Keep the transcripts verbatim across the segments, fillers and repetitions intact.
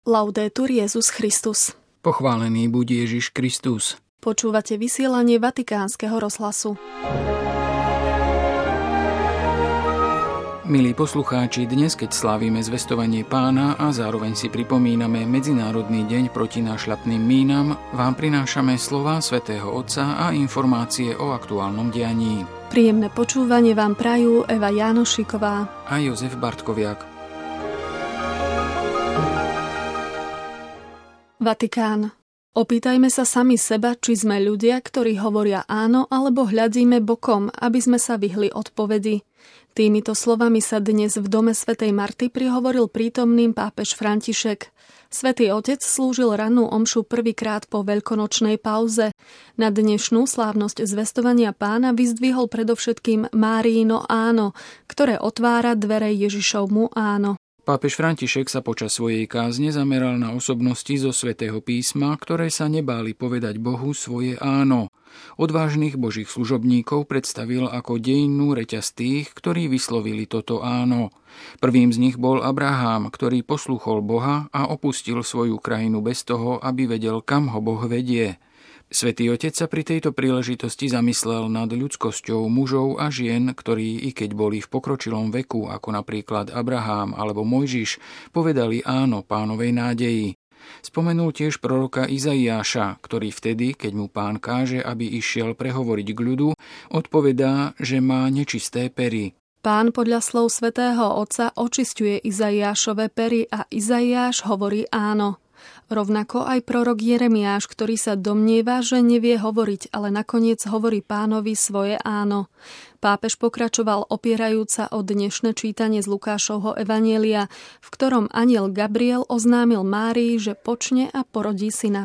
Laudetur Jesus Christus. Pochválený buď Ježiš Kristus. Počúvate vysielanie Vatikánskeho rozhlasu. Milí poslucháči, dnes, keď slávime zvestovanie Pána a zároveň si pripomíname Medzinárodný deň proti nášľapným mínam, vám prinášame slová svätého Otca a informácie o aktuálnom dianí. Príjemné počúvanie vám prajú Eva Jánošíková a Jozef Bartkoviak. Vatikán. Opýtajme sa sami seba, či sme ľudia, ktorí hovoria áno, alebo hľadíme bokom, aby sme sa vyhli odpovedi. Týmito slovami sa dnes v dome svätej Marty prihovoril prítomným pápež František. Svätý Otec slúžil rannú omšu prvýkrát po veľkonočnej pauze. Na dnešnú slávnosť zvestovania Pána vyzdvihol predovšetkým Máriino áno, ktoré otvára dvere Ježišovmu áno. Pápež František sa počas svojej kázne zameral na osobnosti zo Svätého písma, ktoré sa nebáli povedať Bohu svoje áno. Odvážnych božích služobníkov predstavil ako dejinnú reťaz tých, ktorí vyslovili toto áno. Prvým z nich bol Abraham, ktorý poslúchol Boha a opustil svoju krajinu bez toho, aby vedel, kam ho Boh vedie. Svätý Otec sa pri tejto príležitosti zamyslel nad ľudskosťou mužov a žien, ktorí, i keď boli v pokročilom veku, ako napríklad Abraham alebo Mojžiš, povedali áno Pánovej nádeji. Spomenul tiež proroka Izaiáša, ktorý vtedy, keď mu Pán káže, aby išiel prehovoriť k ľudu, odpovedá, že má nečisté pery. Pán podľa slov svätého Otca očisťuje Izaiášove pery a Izaiáš hovorí áno. Rovnako aj prorok Jeremiáš, ktorý sa domnieva, že nevie hovoriť, ale nakoniec hovorí Pánovi svoje áno. Pápež pokračoval opierajúca o dnešné čítanie z Lukášovho evanjelia, v ktorom anjel Gabriel oznámil Márii, že počne a porodí syna.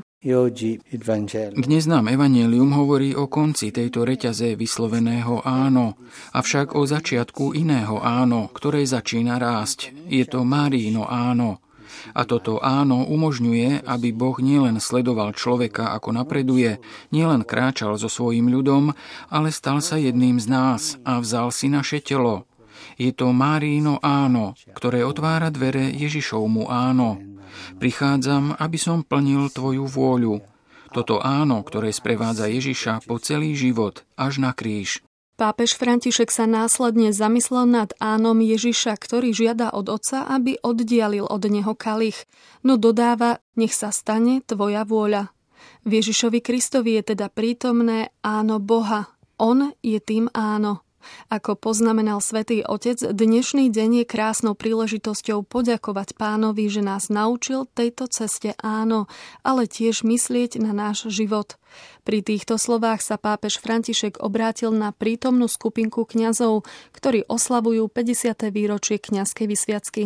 Dnes nám evanjelium hovorí o konci tejto reťaze vysloveného áno, avšak o začiatku iného áno, ktoré začína rásť. Je to Máriino áno. A toto áno umožňuje, aby Boh nielen sledoval človeka, ako napreduje, nielen kráčal so svojím ľudom, ale stal sa jedným z nás a vzal si naše telo. Je to Máriino áno, ktoré otvára dvere Ježišovmu áno. Prichádzam, aby som plnil tvoju vôľu. Toto áno, ktoré sprevádza Ježiša po celý život, až na kríž. Pápež František sa následne zamyslel nad ánom Ježiša, ktorý žiada od Otca, aby oddialil od neho kalich, no dodáva, nech sa stane tvoja vôľa. V Ježišovi Kristovi je teda prítomné áno Boha. On je tým áno. Ako poznamenal Svätý Otec, dnešný deň je krásnou príležitosťou poďakovať Pánovi, že nás naučil tejto ceste áno, ale tiež myslieť na náš život. Pri týchto slovách sa pápež František obrátil na prítomnú skupinku kňazov, ktorí oslavujú päťdesiate výročie kňazskej vysviacky.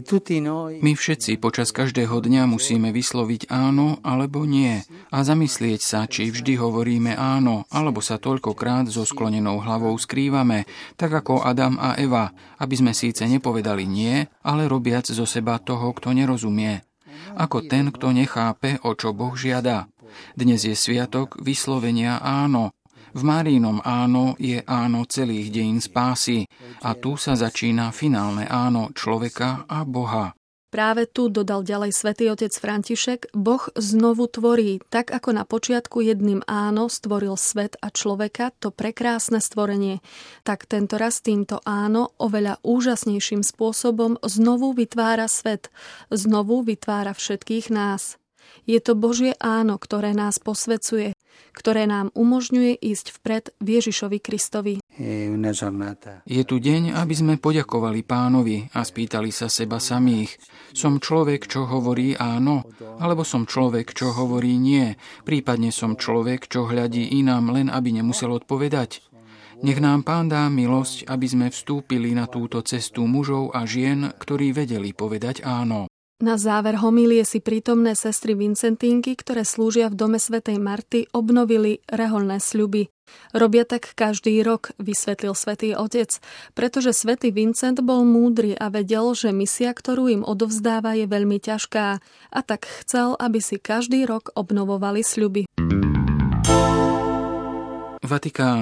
My všetci počas každého dňa musíme vysloviť áno alebo nie a zamyslieť sa, či vždy hovoríme áno, alebo sa toľkokrát so sklonenou hlavou skrývame, tak ako Adam a Eva, aby sme síce nepovedali nie, ale robiac zo seba toho, kto nerozumie. Ako ten, kto nechápe, o čo Boh žiada. Dnes je sviatok vyslovenia áno. V Máriinom áno je áno celých dejín spásy a tu sa začína finálne áno človeka a Boha. Práve tu, dodal ďalej Svätý Otec František, Boh znovu tvorí, tak ako na počiatku jedným áno stvoril svet a človeka, to prekrásne stvorenie. Tak tentoraz týmto áno oveľa úžasnejším spôsobom znovu vytvára svet, znovu vytvára všetkých nás. Je to Božie áno, ktoré nás posvecuje, ktoré nám umožňuje ísť vpred v Ježišovi Kristovi. Je tu deň, aby sme poďakovali Pánovi a spýtali sa seba samých. Som človek, čo hovorí áno, alebo som človek, čo hovorí nie, prípadne som človek, čo hľadí inám, len aby nemusel odpovedať. Nech nám Pán dá milosť, aby sme vstúpili na túto cestu mužov a žien, ktorí vedeli povedať áno. Na záver homílie si prítomné sestry Vincentínky, ktoré slúžia v dome svätej Marty, obnovili rehoľné sľuby. Robia tak každý rok, vysvetlil Svätý Otec, pretože svätý Vincent bol múdry a vedel, že misia, ktorú im odovzdáva, je veľmi ťažká, a tak chcel, aby si každý rok obnovovali sľuby. Vatikán.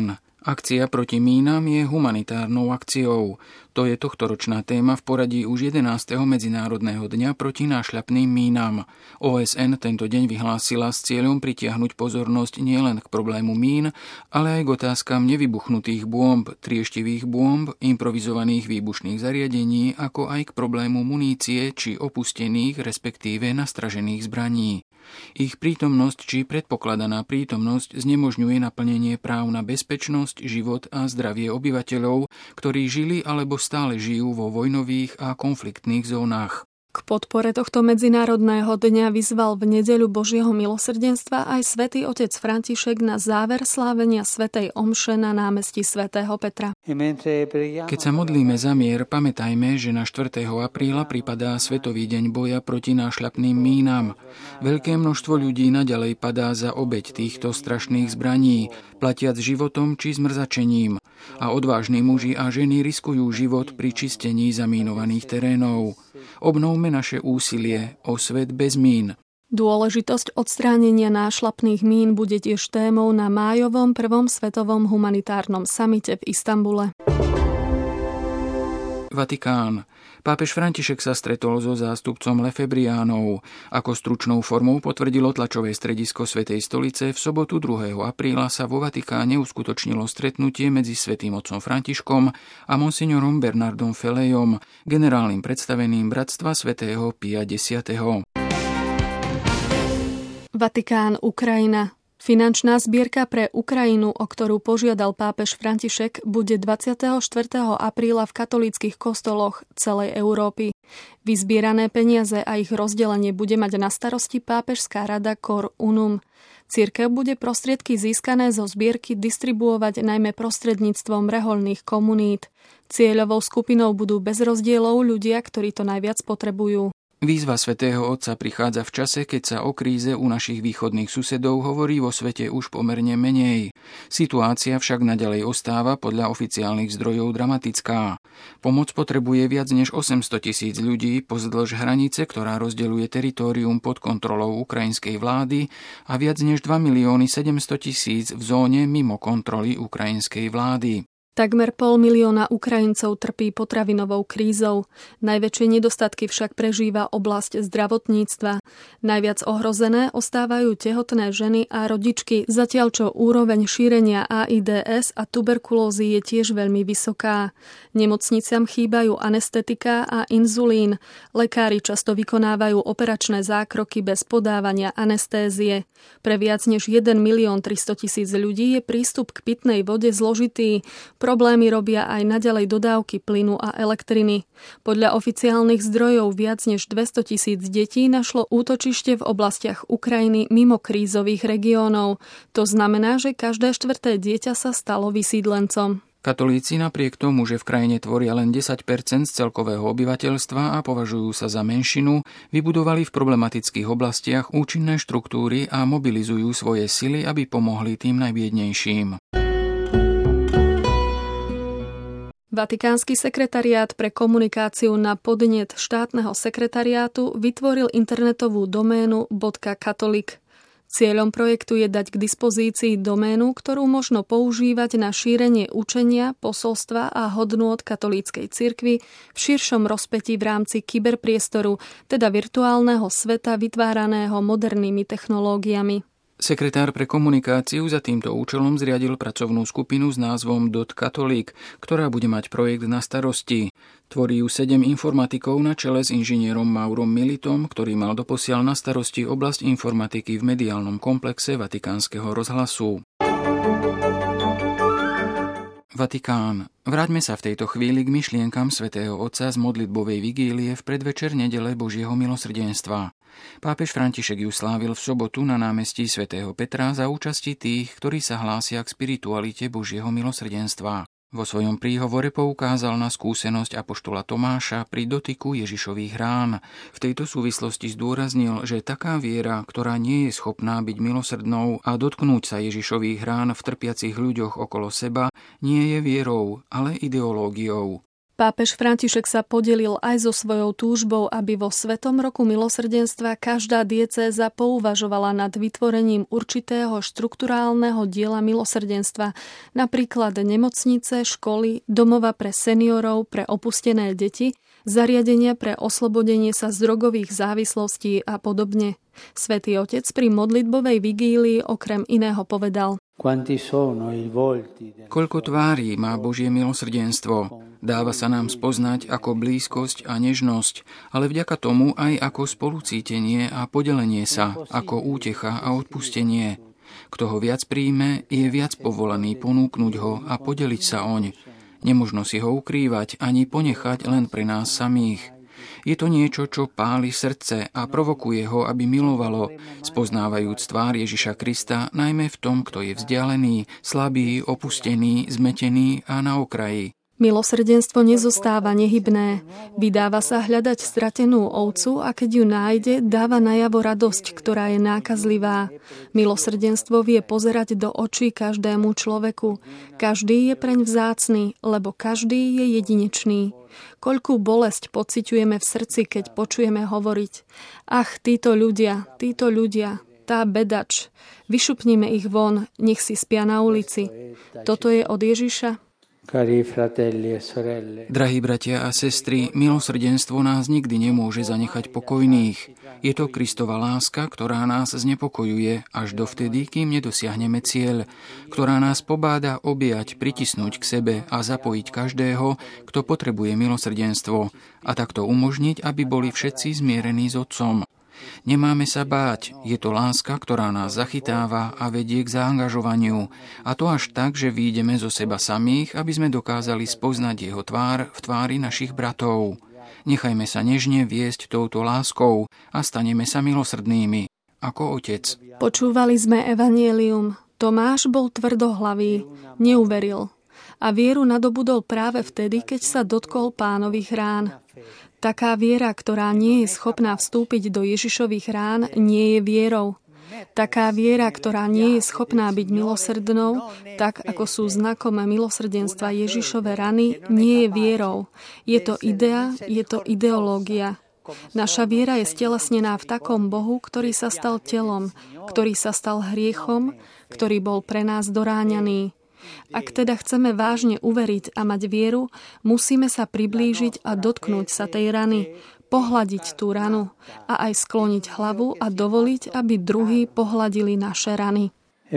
Akcia proti mínam je humanitárnou akciou. To je tohtoročná téma v poradí už jedenásteho Medzinárodného dňa proti nášľapným mínam. ó es en tento deň vyhlásila s cieľom pritiahnuť pozornosť nielen k problému mín, ale aj k otázkam nevybuchnutých bomb, trieštivých bomb, improvizovaných výbušných zariadení, ako aj k problému munície či opustených, respektíve nastražených zbraní. Ich prítomnosť či predpokladaná prítomnosť znemožňuje naplnenie práv na bezpečnosť, život a zdravie obyvateľov, ktorí žili alebo stále žijú vo vojnových a konfliktných zónach. K podpore tohto medzinárodného dňa vyzval v nedeľu Božieho milosrdenstva aj svätý otec František na záver slávenia svätej omše na námestí svätého Petra. Keď sa modlíme za mier, pamätajme, že na štvrtého apríla pripadá Svetový deň boja proti nášľapným mínam. Veľké množstvo ľudí naďalej padá za obeť týchto strašných zbraní, platiac životom či zmrzačením. A odvážni muži a ženy riskujú život pri čistení zamínovaných terénov. Obnovme naše úsilie o svet bez mín. Dôležitosť odstránenia nášľapných mín bude tiež témou na májovom prvom svetovom humanitárnom samite v Istanbule. Vatikán. Pápež František sa stretol so zástupcom Lefebriánov. Ako stručnou formou potvrdilo tlačové stredisko Svätej stolice, v sobotu druhého apríla sa vo Vatikáne uskutočnilo stretnutie medzi svätým otcom Františkom a monsignorom Bernardom Felejom, generálnym predstaveným Bratstva svätého Pia desiateho. Vatikán, Ukrajina. Finančná zbierka pre Ukrajinu, o ktorú požiadal pápež František, bude dvadsiateho štvrtého apríla v katolíckych kostoloch celej Európy. Vyzbierané peniaze a ich rozdelenie bude mať na starosti pápežská rada Cor Unum. Cirkev bude prostriedky získané zo zbierky distribuovať najmä prostredníctvom rehoľných komunít. Cieľovou skupinou budú bez rozdielov ľudia, ktorí to najviac potrebujú. Výzva svätého Otca prichádza v čase, keď sa o kríze u našich východných susedov hovorí vo svete už pomerne menej. Situácia však naďalej ostáva podľa oficiálnych zdrojov dramatická. Pomoc potrebuje viac než osemsto tisíc ľudí pozdĺž hranice, ktorá rozdeľuje teritórium pod kontrolou ukrajinskej vlády, a viac než dva milióny sedemsto tisíc v zóne mimo kontroly ukrajinskej vlády. Takmer pol milióna Ukrajincov trpí potravinovou krízou. Najväčšie nedostatky však prežíva oblasť zdravotníctva. Najviac ohrozené ostávajú tehotné ženy a rodičky, zatiaľ čo úroveň šírenia á í dé es a tuberkulózy je tiež veľmi vysoká. Nemocniciam chýbajú anestetika a inzulín. Lekári často vykonávajú operačné zákroky bez podávania anestézie. Pre viac než jeden milión tristotisíc ľudí je prístup k pitnej vode zložitý. Problémy robia aj naďalej dodávky plynu a elektriny. Podľa oficiálnych zdrojov viac než dvestotisíc detí našlo útočište v oblastiach Ukrajiny mimo krízových regiónov. To znamená, že každé štvrté dieťa sa stalo vysídlencom. Katolíci napriek tomu, že v krajine tvoria len desať percent z celkového obyvateľstva a považujú sa za menšinu, vybudovali v problematických oblastiach účinné štruktúry a mobilizujú svoje sily, aby pomohli tým najbiednejším. Vatikánsky sekretariát pre komunikáciu na podnet štátneho sekretariátu vytvoril internetovú doménu .katolik. Cieľom projektu je dať k dispozícii doménu, ktorú možno používať na šírenie učenia, posolstva a hodnôt katolíckej cirkvi v širšom rozpätí v rámci kyberpriestoru, teda virtuálneho sveta vytváraného modernými technológiami. Sekretár pre komunikáciu za týmto účelom zriadil pracovnú skupinu s názvom .katolik, ktorá bude mať projekt na starosti. Tvorí ju sedem informatikov na čele s inžinierom Maurom Militom, ktorý mal doposiaľ na starosti oblasť informatiky v mediálnom komplexe Vatikánskeho rozhlasu. Vatikán. Vráťme sa v tejto chvíli k myšlienkam svätého Otca z modlitbovej vigílie v predvečer nedele Božieho milosrdenstva. Pápež František ju slávil v sobotu na námestí svätého Petra za účasti tých, ktorí sa hlásia k spiritualite Božieho milosrdenstva. Vo svojom príhovore poukázal na skúsenosť apoštola Tomáša pri dotyku Ježišových rán. V tejto súvislosti zdôraznil, že taká viera, ktorá nie je schopná byť milosrdnou a dotknúť sa Ježišových rán v trpiacich ľuďoch okolo seba, nie je vierou, ale ideológiou. Pápež František sa podelil aj so svojou túžbou, aby vo Svetom roku milosrdenstva každá diecéza pouvažovala nad vytvorením určitého štrukturálneho diela milosrdenstva, napríklad nemocnice, školy, domova pre seniorov, pre opustené deti, zariadenia pre oslobodenie sa z drogových závislostí a podobne. Svätý Otec pri modlitbovej vigílii okrem iného povedal: Koľko tvári má Božie milosrdenstvo. Dáva sa nám spoznať ako blízkosť a nežnosť, ale vďaka tomu aj ako spolucítenie a podelenie sa, ako útecha a odpustenie. Kto ho viac príjme, je viac povolaný ponúknuť ho a podeliť sa oň. Nemožno si ho ukrývať ani ponechať len pre nás samých. Je to niečo, čo páli srdce a provokuje ho, aby milovalo, spoznávajúc tvár Ježiša Krista, najmä v tom, kto je vzdialený, slabý, opustený, zmetený a na okraji. Milosrdenstvo nezostáva nehybné. Vydáva sa hľadať stratenú ovcu a keď ju nájde, dáva najavo radosť, ktorá je nákazlivá. Milosrdenstvo vie pozerať do očí každému človeku. Každý je preň vzácny, lebo každý je jedinečný. Koľkú bolesť pociťujeme v srdci, keď počujeme hovoriť: Ach, títo ľudia, títo ľudia, tá bedač, vyšupnime ich von, nech si spia na ulici. Toto je od Ježiša? Drahí bratia a sestry, milosrdenstvo nás nikdy nemôže zanechať pokojných. Je to Kristova láska, ktorá nás znepokojuje až dovtedy, kým nedosiahneme cieľ, ktorá nás pobáda objať, pritisnúť k sebe a zapojiť každého, kto potrebuje milosrdenstvo, a takto umožniť, aby boli všetci zmierení s Otcom. Nemáme sa báť, je to láska, ktorá nás zachytáva a vedie k zaangažovaniu. A to až tak, že výjdeme zo seba samých, aby sme dokázali spoznať jeho tvár v tvári našich bratov. Nechajme sa nežne viesť touto láskou a staneme sa milosrdnými, ako Otec. Počúvali sme evanjelium. Tomáš bol tvrdohlavý, neuveril. A vieru nadobudol práve vtedy, keď sa dotkol Pánových rán. Taká viera, ktorá nie je schopná vstúpiť do Ježišových rán, nie je vierou. Taká viera, ktorá nie je schopná byť milosrdnou, tak ako sú znakom milosrdenstva Ježišove rany, nie je vierou. Je to idea, je to ideológia. Naša viera je stelesnená v takom Bohu, ktorý sa stal telom, ktorý sa stal hriechom, ktorý bol pre nás doráňaný. Ak teda chceme vážne uveriť a mať vieru, musíme sa priblížiť a dotknúť sa tej rany, pohľadiť tú ranu a aj skloniť hlavu a dovoliť, aby druhí pohľadili naše rany.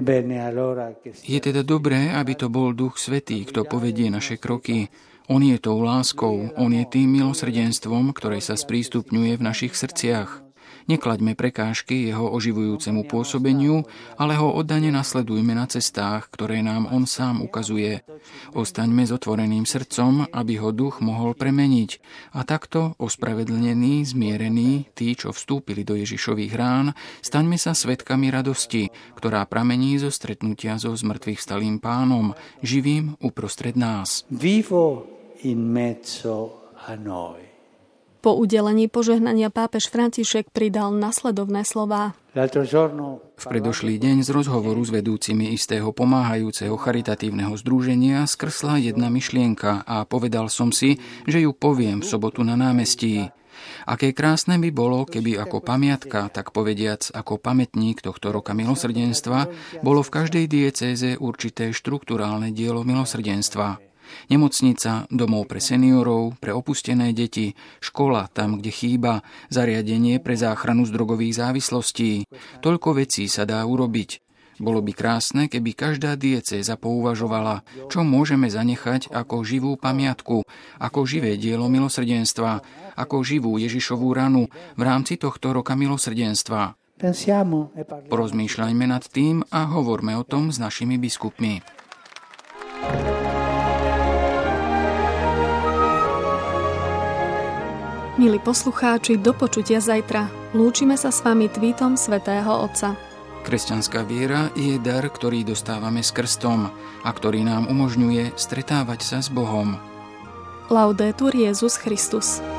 Je teda dobré, aby to bol Duch Svätý, kto povedie naše kroky. On je tou láskou, on je tým milosrdenstvom, ktoré sa sprístupňuje v našich srdciach. Neklaďme prekážky jeho oživujúcemu pôsobeniu, ale ho oddane nasledujme na cestách, ktoré nám on sám ukazuje. Ostaňme s otvoreným srdcom, aby ho duch mohol premeniť. A takto, ospravedlnení, zmierení, tí, čo vstúpili do Ježišových rán, staňme sa svedkami radosti, ktorá pramení zo stretnutia so zmrtvých vstalým Pánom, živým uprostred nás. Vivo in mezzo a noi. Po udelení požehnania pápež František pridal nasledovné slová. V predošlý deň z rozhovoru s vedúcimi istého pomáhajúceho charitatívneho združenia skrsla jedna myšlienka a povedal som si, že ju poviem v sobotu na námestí. Aké krásne by bolo, keby ako pamiatka, tak povediac ako pamätník tohto roka milosrdenstva, bolo v každej diecéze určité štrukturálne dielo milosrdenstva. Nemocnica, domov pre seniorov, pre opustené deti, škola tam, kde chýba, zariadenie pre záchranu z drogových závislostí. Toľko vecí sa dá urobiť. Bolo by krásne, keby každá diecéza pouvažovala, čo môžeme zanechať ako živú pamiatku, ako živé dielo milosrdenstva, ako živú Ježišovú ranu v rámci tohto roka milosrdenstva. Porozmýšľajme nad tým a hovorme o tom s našimi biskupmi. Milí poslucháči, do počutia zajtra. Lúčime sa s vami tweetom svätého Otca. Kresťanská viera je dar, ktorý dostávame s krstom a ktorý nám umožňuje stretávať sa s Bohom. Laudetur Jesus Christus.